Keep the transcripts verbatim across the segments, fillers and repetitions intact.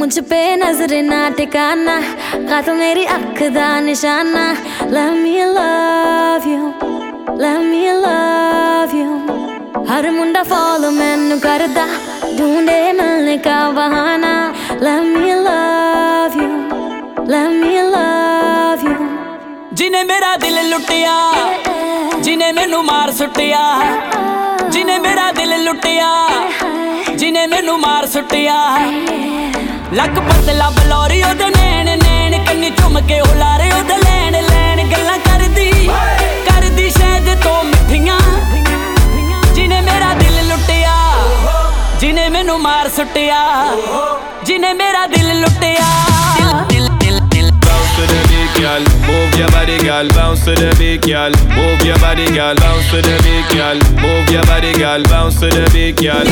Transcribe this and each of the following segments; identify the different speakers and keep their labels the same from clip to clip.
Speaker 1: मुझ पे नजर ना टिकाना का तो मेरी अख दा निशाना Let me love you Let me love you हर मुंडा फॉलो मैनू करदा ढूंढे मिलने का बहाना Let me love you Let me love you
Speaker 2: जिने मेरा दिल लुटिया जिने मैनू मार सुटिया जिने मेरा दिल लुटिया जिने मैनू मार सुटिया लक पतला बलौरी ओदे नैन नैन कन्नी चुम के उलारे ओदे लैन लैन गल्लां करदी करदी शायद तो मिठियां जिने मेरा दिल लुटिया जिने मैनू मार सुटिया जिने मेरा दिल लुटिया
Speaker 3: Bounce to the beat, girl. Move your body, girl. Bounce to the beat, girl. Move your body, girl. Bounce to the beat, girl. Move your body, girl. Bounce to the beat, girl.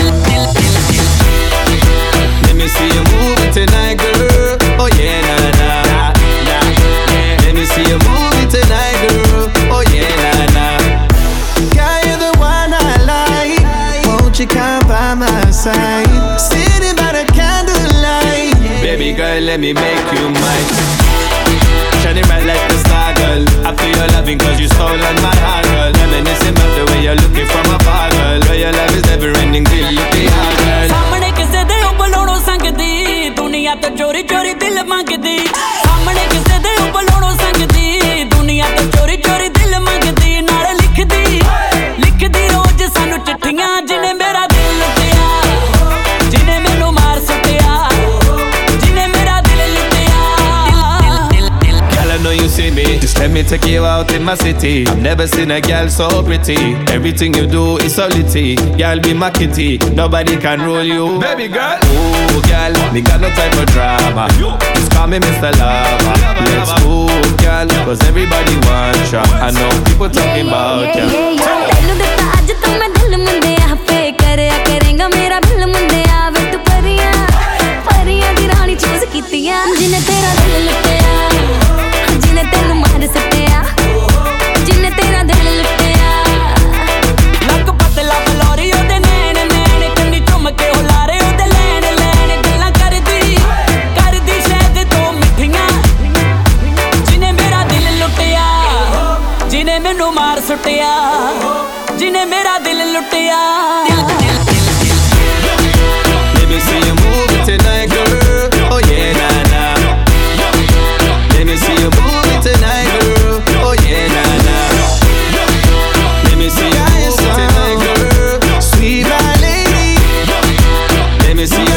Speaker 3: Let me see you move it tonight, girl. Oh yeah, nah nah nah. Yeah. Let me see you move it tonight, girl. Oh yeah, nah nah.
Speaker 4: Girl, you're the one I like. Won't you come by my side? Sitting by the candlelight.
Speaker 3: Baby girl, let me make you mine. Shining bright like the star, girl. I feel your loving cause you stolen my heart, girl. Reminiscing about the way you're looking from afar, girl. Girl, your love is never ending till you pay out, girl.
Speaker 2: सामने किसे दे उबलोड़ो संगदी दुनिया तो चोरी चोरी दिल मांगदी सामने किसे दे उबलोड़ो संगदी दुनिया तो चोरी चोरी दिल मांगदी नाले लिखदी लिखदी रोज सानू चिट्ठियां जिने मेरा दिल लुटिया जिने मैनू मार सुटिया जिने मेरा दिल लुटिया
Speaker 3: Girl, I know you see me. Just let me take you out in my city. I've never seen a girl so pretty. Everything you do is so litty. Girl, be my kitty. Nobody can rule you. Baby girl. Ooh, girl, me got no time for drama. Just call me Mister Lover. Let's move, girl, cause everybody wants ya. I know people talking about ya.
Speaker 1: तैनू दिता अज तो मैं दिल मुंडिया पे करया करेगा मेरा दिल मुंडिया वे तू परियां परियां दी रानी चूज कीतियां जिने तेरा दिल लुटिया जिने तेनू मार सटिया जिने तेरा दिल लुटिया
Speaker 2: लक पतला बलौरी ओदे नैन नैन कन्नी चुम के उलारे ओदे लैन लैन गल्लां करदी करदी शायद तो मिठियां जिने मेरा दिल लुटिया जिने मैनू मार सुटिया जिने मेरा दिल लुटिया
Speaker 3: Let me see you move it tonight, girl. Oh yeah, nah nah. Let me see you move it tonight, girl. Oh yeah, nah nah. Let me see you move it tonight, girl.
Speaker 4: Sweet my lady.
Speaker 3: Let me see you